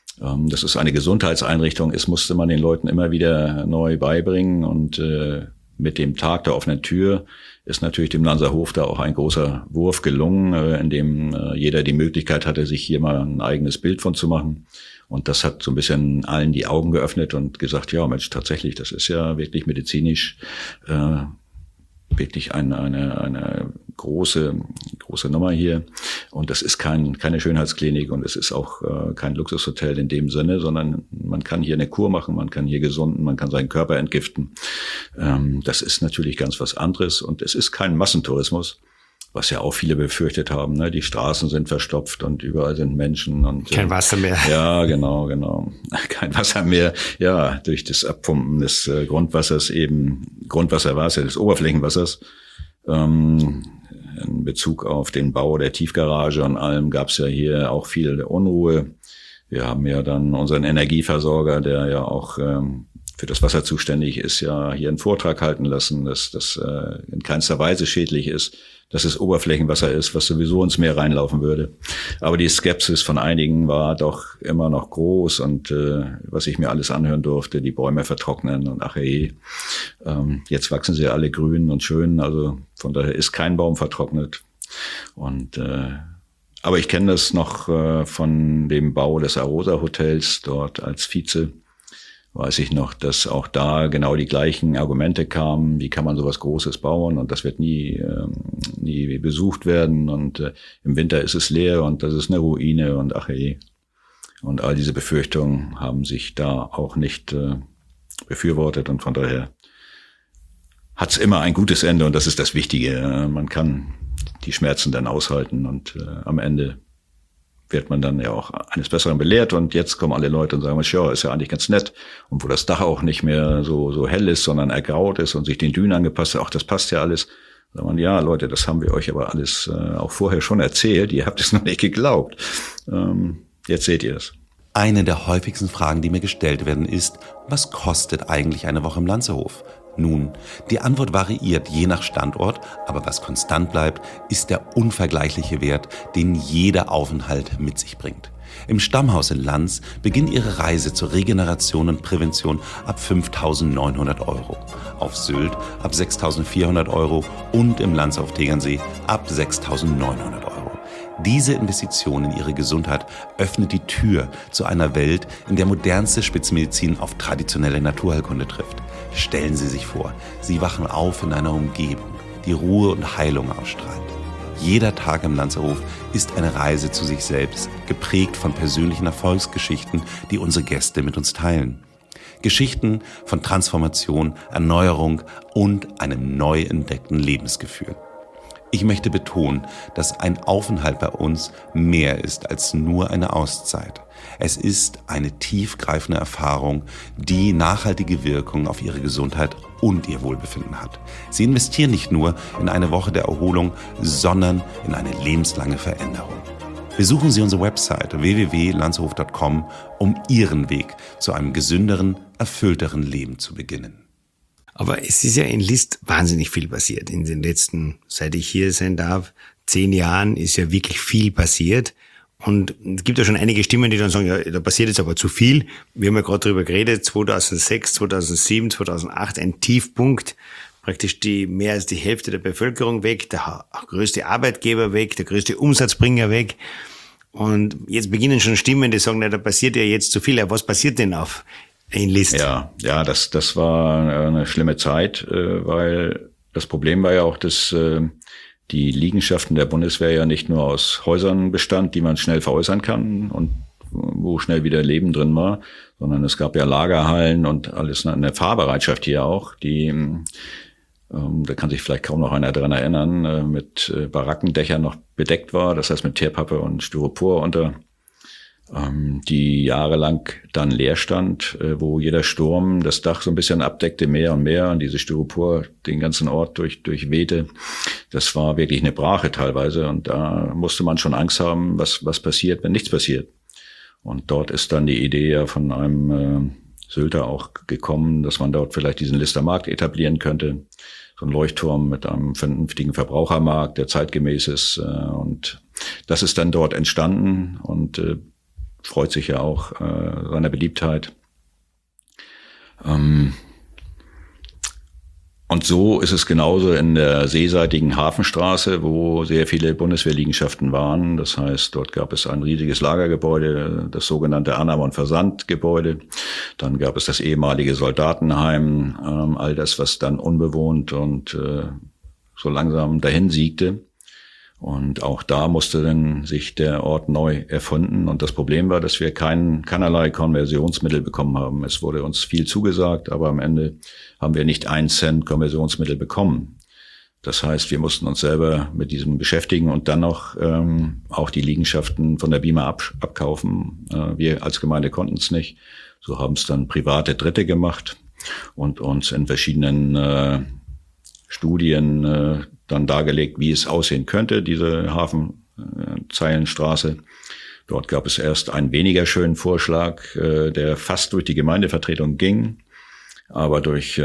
Das ist eine Gesundheitseinrichtung, es musste man den Leuten immer wieder neu beibringen und mit dem Tag der offenen Tür ist natürlich dem Lanzerhof da auch ein großer Wurf gelungen, in dem jeder die Möglichkeit hatte, sich hier mal ein eigenes Bild von zu machen. Und das hat so ein bisschen allen die Augen geöffnet und gesagt, ja Mensch, tatsächlich, das ist ja wirklich medizinisch wirklich eine große Nummer hier. Und das ist keine Schönheitsklinik und es ist auch kein Luxushotel in dem Sinne, sondern man kann hier eine Kur machen, man kann hier gesunden, man kann seinen Körper entgiften. Das ist natürlich ganz was anderes und es ist kein Massentourismus, was ja auch viele befürchtet haben. Ne? Die Straßen sind verstopft und überall sind Menschen. Und kein Wasser mehr. Ja, genau. Kein Wasser mehr. Ja, durch das Abpumpen des Grundwassers eben, Grundwasser war es ja, des Oberflächenwassers. In Bezug auf den Bau der Tiefgarage und allem gab es ja hier auch viel Unruhe. Wir haben ja dann unseren Energieversorger, der ja auch für das Wasser zuständig ist, ja hier einen Vortrag halten lassen, dass das in keinster Weise schädlich ist, dass es Oberflächenwasser ist, was sowieso ins Meer reinlaufen würde. Aber die Skepsis von einigen war doch immer noch groß und was ich mir alles anhören durfte, die Bäume vertrocknen und ach hey, jetzt wachsen sie alle grün und schön, also von daher ist kein Baum vertrocknet. Und aber ich kenne das noch von dem Bau des Arosa Hotels dort als Vize. Weiß ich noch, dass auch da genau die gleichen Argumente kamen, wie kann man sowas Großes bauen und das wird nie besucht werden und im Winter ist es leer und das ist eine Ruine und ach hey. Und all diese Befürchtungen haben sich da auch nicht befürwortet und von daher hat's immer ein gutes Ende und das ist das Wichtige. Man kann die Schmerzen dann aushalten und am Ende wird man dann ja auch eines Besseren belehrt und jetzt kommen alle Leute und sagen, ja, ist ja eigentlich ganz nett. Und wo das Dach auch nicht mehr so hell ist, sondern ergraut ist und sich den Dünen angepasst hat, auch das passt ja alles. Sagt man, ja Leute, das haben wir euch aber alles auch vorher schon erzählt, ihr habt es noch nicht geglaubt. Jetzt seht ihr es. Eine der häufigsten Fragen, die mir gestellt werden, ist, was kostet eigentlich eine Woche im Lanzerhof? Nun, die Antwort variiert je nach Standort, aber was konstant bleibt, ist der unvergleichliche Wert, den jeder Aufenthalt mit sich bringt. Im Stammhaus in Lanz beginnt Ihre Reise zur Regeneration und Prävention ab 5.900 €, auf Sylt ab 6.400 € und im Lanzerhof Tegernsee ab 6.900 €. Diese Investition in Ihre Gesundheit öffnet die Tür zu einer Welt, in der modernste Spitzenmedizin auf traditionelle Naturheilkunde trifft. Stellen Sie sich vor, Sie wachen auf in einer Umgebung, die Ruhe und Heilung ausstrahlt. Jeder Tag im Lanzerhof ist eine Reise zu sich selbst, geprägt von persönlichen Erfolgsgeschichten, die unsere Gäste mit uns teilen. Geschichten von Transformation, Erneuerung und einem neu entdeckten Lebensgefühl. Ich möchte betonen, dass ein Aufenthalt bei uns mehr ist als nur eine Auszeit. Es ist eine tiefgreifende Erfahrung, die nachhaltige Wirkung auf Ihre Gesundheit und Ihr Wohlbefinden hat. Sie investieren nicht nur in eine Woche der Erholung, sondern in eine lebenslange Veränderung. Besuchen Sie unsere Website www.lanzerhof.com, um Ihren Weg zu einem gesünderen, erfüllteren Leben zu beginnen. Aber es ist ja in List wahnsinnig viel passiert. In den letzten, seit ich hier sein darf, 10 Jahren ist ja wirklich viel passiert. Und es gibt ja schon einige Stimmen, die dann sagen, ja, da passiert jetzt aber zu viel. Wir haben ja gerade drüber geredet, 2006, 2007, 2008, ein Tiefpunkt. Praktisch mehr als die Hälfte der Bevölkerung weg, der größte Arbeitgeber weg, der größte Umsatzbringer weg. Und jetzt beginnen schon Stimmen, die sagen, na, da passiert ja jetzt zu viel. Ja, was passiert denn in List? Ja, das war eine schlimme Zeit, weil das Problem war ja auch, dass die Liegenschaften der Bundeswehr ja nicht nur aus Häusern bestand, die man schnell veräußern kann und wo schnell wieder Leben drin war, sondern es gab ja Lagerhallen und alles, eine Fahrbereitschaft hier auch, die, da kann sich vielleicht kaum noch einer dran erinnern, mit Barackendächern noch bedeckt war, das heißt mit Teerpappe und Styropor unter, die jahrelang dann leer stand, wo jeder Sturm das Dach so ein bisschen abdeckte, mehr und mehr, und diese Styropor den ganzen Ort durchwehte. Das war wirklich eine Brache teilweise, und da musste man schon Angst haben, was passiert, wenn nichts passiert. Und dort ist dann die Idee ja von einem Sylter auch gekommen, dass man dort vielleicht diesen Lister Markt etablieren könnte. So ein Leuchtturm mit einem vernünftigen Verbrauchermarkt, der zeitgemäß ist. Und das ist dann dort entstanden und freut sich ja auch seiner Beliebtheit. Und so ist es genauso in der seeseitigen Hafenstraße, wo sehr viele Bundeswehrliegenschaften waren. Das heißt, dort gab es ein riesiges Lagergebäude, das sogenannte Annahme- und Versandgebäude. Dann gab es das ehemalige Soldatenheim, all das, was dann unbewohnt und so langsam dahin siegte. Und auch da musste dann sich der Ort neu erfunden. Und das Problem war, dass wir keinerlei Konversionsmittel bekommen haben. Es wurde uns viel zugesagt, aber am Ende haben wir nicht 1 Cent Konversionsmittel bekommen. Das heißt, wir mussten uns selber mit diesem beschäftigen und dann noch auch die Liegenschaften von der BIMA abkaufen. Wir als Gemeinde konnten es nicht. So haben es dann private Dritte gemacht und uns in verschiedenen Studien dann dargelegt, wie es aussehen könnte, diese Hafenzeilenstraße. Dort gab es erst einen weniger schönen Vorschlag, der fast durch die Gemeindevertretung ging, aber durch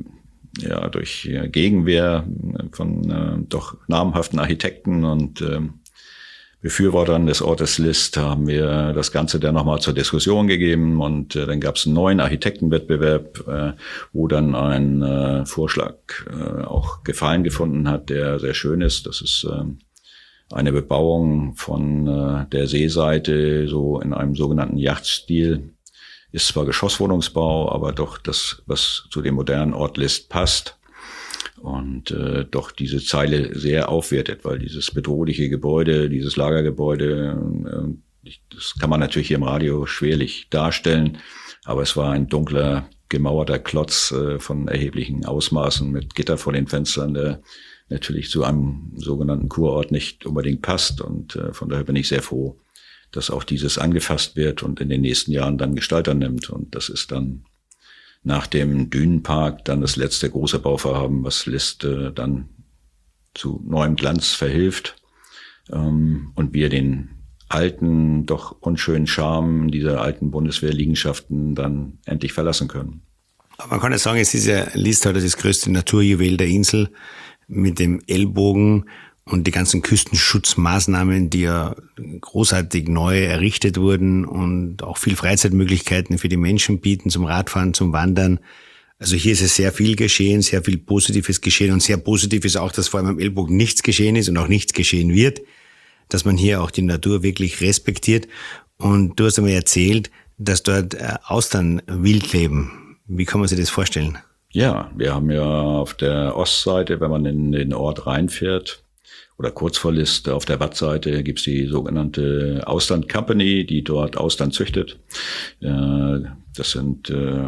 Gegenwehr von doch namhaften Architekten und Befürwortern des Ortes List haben wir das Ganze dann nochmal zur Diskussion gegeben und dann gab es einen neuen Architektenwettbewerb, wo dann ein Vorschlag auch Gefallen gefunden hat, der sehr schön ist. Das ist eine Bebauung von der Seeseite, so in einem sogenannten Yachtstil. Ist zwar Geschosswohnungsbau, aber doch das, was zu dem modernen Ort List passt. Und doch diese Zeile sehr aufwertet, weil dieses bedrohliche Gebäude, dieses Lagergebäude, das kann man natürlich hier im Radio schwerlich darstellen, aber es war ein dunkler, gemauerter Klotz von erheblichen Ausmaßen mit Gitter vor den Fenstern, der natürlich zu einem sogenannten Kurort nicht unbedingt passt. Und von daher bin ich sehr froh, dass auch dieses angefasst wird und in den nächsten Jahren dann Gestalt annimmt. Und das ist dann nach dem Dünenpark dann das letzte große Bauvorhaben, was List dann zu neuem Glanz verhilft und wir den alten, doch unschönen Charme dieser alten Bundeswehrliegenschaften dann endlich verlassen können. Aber man kann ja sagen, es ist ja List heute das größte Naturjuwel der Insel mit dem Ellbogen und die ganzen Küstenschutzmaßnahmen, die ja großartig neu errichtet wurden und auch viel Freizeitmöglichkeiten für die Menschen bieten, zum Radfahren, zum Wandern. Also hier ist es sehr viel geschehen, sehr viel Positives geschehen und sehr positiv ist auch, dass vor allem am Ellbogen nichts geschehen ist und auch nichts geschehen wird, dass man hier auch die Natur wirklich respektiert. Und du hast einmal erzählt, dass dort Austern wild leben. Wie kann man sich das vorstellen? Ja, wir haben ja auf der Ostseite, wenn man in den Ort reinfährt, oder kurz vor List, auf der Wattseite gibt's die sogenannte Austern Company, die dort Austern züchtet. Das sind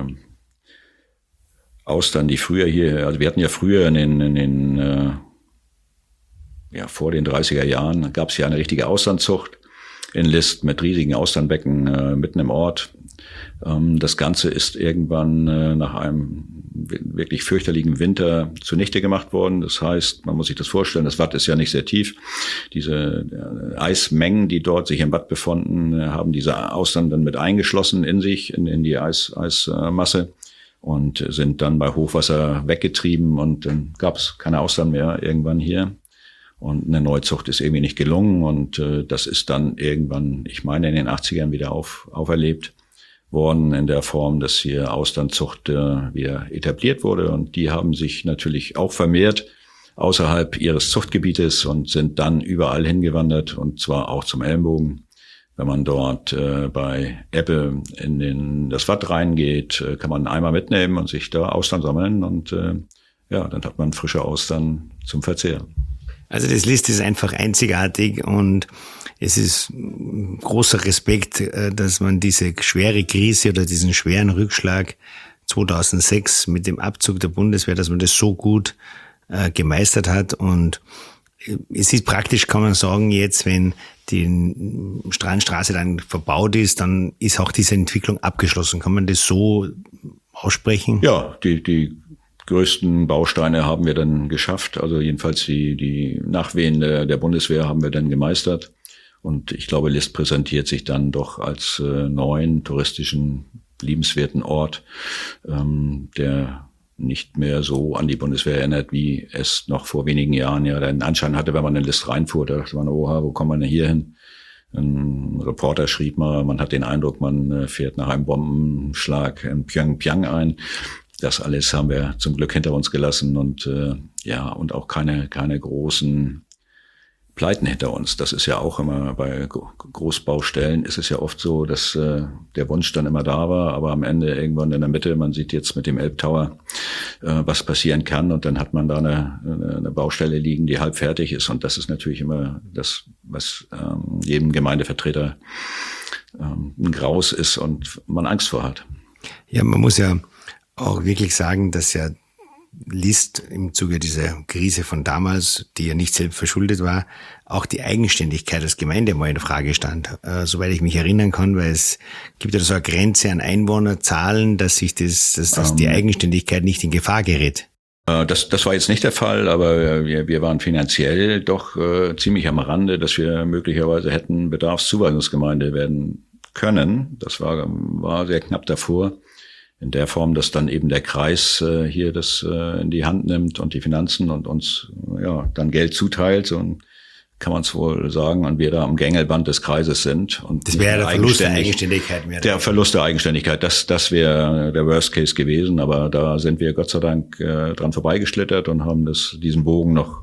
Austern, die früher hier, also wir hatten ja früher vor den 30er Jahren, gab's hier eine richtige Austernzucht in List mit riesigen Austernbecken mitten im Ort. Das Ganze ist irgendwann nach einem wirklich fürchterlichen Winter zunichte gemacht worden. Das heißt, man muss sich das vorstellen, das Watt ist ja nicht sehr tief. Diese Eismengen, die dort sich im Watt befunden, haben diese Austern dann mit eingeschlossen in sich, in die Eismasse und sind dann bei Hochwasser weggetrieben und dann gab es keine Austern mehr irgendwann hier. Und eine Neuzucht ist irgendwie nicht gelungen und das ist dann irgendwann, ich meine in den 80ern wieder auferlebt worden in der Form, dass hier Austernzucht wieder etabliert wurde und die haben sich natürlich auch vermehrt außerhalb ihres Zuchtgebietes und sind dann überall hingewandert und zwar auch zum Ellenbogen. Wenn man dort bei Ebbe in das Watt reingeht, kann man einen Eimer mitnehmen und sich da Austern sammeln und dann hat man frische Austern zum Verzehr. Also das List ist einfach einzigartig und es ist großer Respekt, dass man diese schwere Krise oder diesen schweren Rückschlag 2006 mit dem Abzug der Bundeswehr, dass man das so gut gemeistert hat. Und es ist praktisch, kann man sagen, jetzt, wenn die Strandstraße dann verbaut ist, dann ist auch diese Entwicklung abgeschlossen. Kann man das so aussprechen? Ja, die größten Bausteine haben wir dann geschafft. Also jedenfalls die Nachwehen der Bundeswehr haben wir dann gemeistert. Und ich glaube, List präsentiert sich dann doch als neuen touristischen, liebenswerten Ort, der nicht mehr so an die Bundeswehr erinnert, wie es noch vor wenigen Jahren ja den Anschein hatte, wenn man in List reinfuhr. Da dachte man, oha, wo kommt man denn hier hin? Ein Reporter schrieb mal, man hat den Eindruck, man fährt nach einem Bombenschlag in Pyeongchang ein. Das alles haben wir zum Glück hinter uns gelassen und und auch keine großen Pleiten hinter uns. Das ist ja auch immer bei Großbaustellen ist es ja oft so, dass der Wunsch dann immer da war, aber am Ende irgendwann in der Mitte, man sieht jetzt mit dem Elbtower, was passieren kann, und dann hat man da eine Baustelle liegen, die halb fertig ist, und das ist natürlich immer das, was jedem Gemeindevertreter ein Graus ist und man Angst vor hat. Ja, man muss ja auch wirklich sagen, dass ja List im Zuge dieser Krise von damals, die ja nicht selbst verschuldet war, auch die Eigenständigkeit als Gemeinde mal in Frage stand. Soweit ich mich erinnern kann, weil es gibt ja so eine Grenze an Einwohnerzahlen, dass sich dass die Eigenständigkeit nicht in Gefahr gerät. Das war jetzt nicht der Fall, aber wir waren finanziell doch ziemlich am Rande, dass wir möglicherweise hätten Bedarfszuweisungsgemeinde werden können. Das war sehr knapp davor. In der Form, dass dann eben der Kreis hier das in die Hand nimmt und die Finanzen und uns dann Geld zuteilt, und kann man es wohl sagen, und wir da am Gängelband des Kreises sind. Und das wäre der Verlust der Eigenständigkeit mehr. Der Verlust der Eigenständigkeit, das wäre der Worst Case gewesen, aber da sind wir Gott sei Dank dran vorbeigeschlittert und haben diesen Bogen noch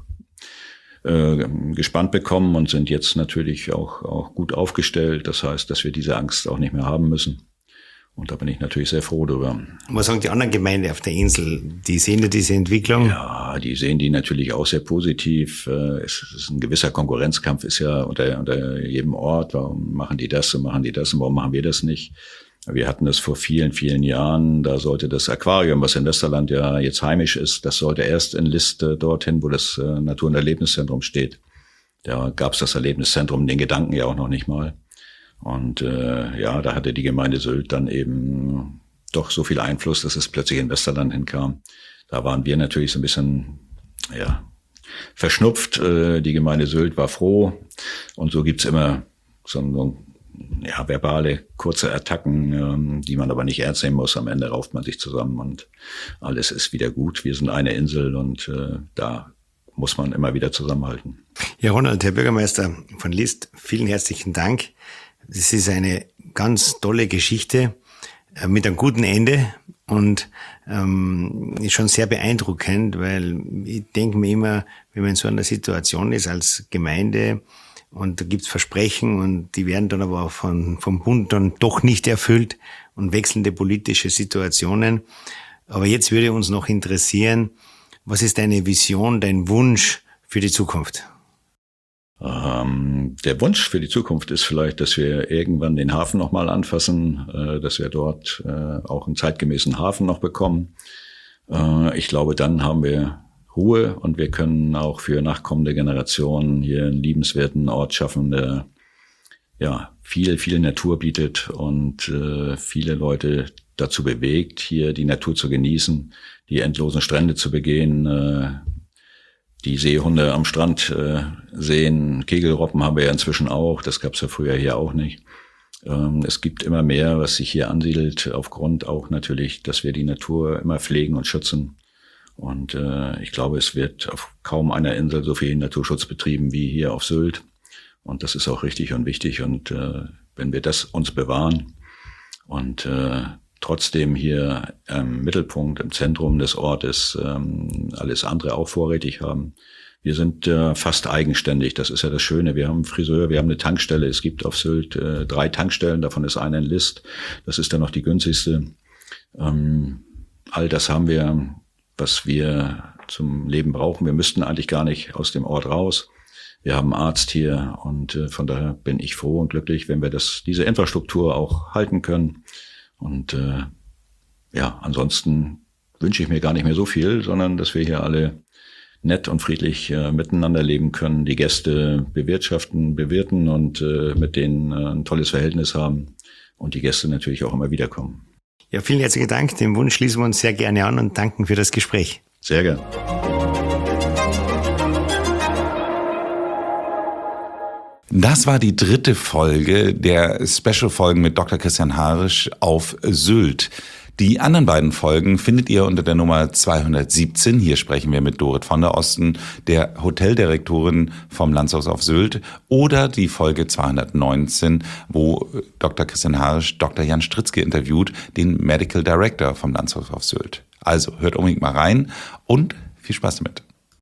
gespannt bekommen und sind jetzt natürlich auch gut aufgestellt. Das heißt, dass wir diese Angst auch nicht mehr haben müssen. Und da bin ich natürlich sehr froh drüber. Was sagen die anderen Gemeinden auf der Insel? Die sehen ja diese Entwicklung? Ja, die sehen die natürlich auch sehr positiv. Es ist ein gewisser Konkurrenzkampf, ist ja unter jedem Ort. Warum machen die das und machen die das und warum machen wir das nicht? Wir hatten das vor vielen, vielen Jahren. Da sollte das Aquarium, was in Westerland ja jetzt heimisch ist, das sollte erst in List dorthin, wo das Natur- und Erlebniszentrum steht. Da gab es das Erlebniszentrum, den Gedanken ja auch noch nicht mal. Und da hatte die Gemeinde Sylt dann eben doch so viel Einfluss, dass es plötzlich in Westerland hinkam. Da waren wir natürlich so ein bisschen verschnupft. Die Gemeinde Sylt war froh. Und so gibt's immer so verbale, kurze Attacken, die man aber nicht ernst nehmen muss. Am Ende rauft man sich zusammen und alles ist wieder gut. Wir sind eine Insel und da muss man immer wieder zusammenhalten. Ja, Ronald, Herr Bürgermeister von List, vielen herzlichen Dank. Es ist eine ganz tolle Geschichte mit einem guten Ende und ist schon sehr beeindruckend, weil ich denke mir immer, wenn man in so einer Situation ist als Gemeinde und da gibt's Versprechen und die werden dann aber auch vom Bund dann doch nicht erfüllt und wechselnde politische Situationen. Aber jetzt würde uns noch interessieren, was ist deine Vision, dein Wunsch für die Zukunft? Der Wunsch für die Zukunft ist vielleicht, dass wir irgendwann den Hafen nochmal anfassen, dass wir dort auch einen zeitgemäßen Hafen noch bekommen. Ich glaube, dann haben wir Ruhe und wir können auch für nachkommende Generationen hier einen liebenswerten Ort schaffen, der viel Natur bietet und viele Leute dazu bewegt, hier die Natur zu genießen, die endlosen Strände zu begehen, die Seehunde am Strand sehen. Kegelrobben haben wir ja inzwischen auch. Das gab's ja früher hier auch nicht. Es gibt immer mehr, was sich hier ansiedelt, aufgrund auch natürlich, dass wir die Natur immer pflegen und schützen. Und ich glaube, es wird auf kaum einer Insel so viel Naturschutz betrieben wie hier auf Sylt. Und das ist auch richtig und wichtig. Und wenn wir das uns bewahren und trotzdem hier im Mittelpunkt, im Zentrum des Ortes alles andere auch vorrätig haben. Wir sind fast eigenständig, das ist ja das Schöne. Wir haben einen Friseur, wir haben eine Tankstelle. Es gibt auf Sylt 3 Tankstellen, davon ist eine in List. Das ist dann noch die günstigste. All das haben wir, was wir zum Leben brauchen. Wir müssten eigentlich gar nicht aus dem Ort raus. Wir haben einen Arzt hier und von daher bin ich froh und glücklich, wenn wir diese Infrastruktur auch halten können. Und ansonsten wünsche ich mir gar nicht mehr so viel, sondern dass wir hier alle nett und friedlich miteinander leben können, die Gäste bewirten und mit denen ein tolles Verhältnis haben und die Gäste natürlich auch immer wiederkommen. Ja, vielen herzlichen Dank. Dem Wunsch schließen wir uns sehr gerne an und danken für das Gespräch. Sehr gern. Das war die 3. Folge der Special-Folgen mit Dr. Christian Harisch auf Sylt. Die anderen beiden Folgen findet ihr unter der Nummer 217. Hier sprechen wir mit Dorit von der Osten, der Hoteldirektorin vom Landshaus auf Sylt, oder die Folge 219, wo Dr. Christian Harisch Dr. Jan Stritzke interviewt, den Medical Director vom Landshaus auf Sylt. Also hört unbedingt mal rein und viel Spaß damit.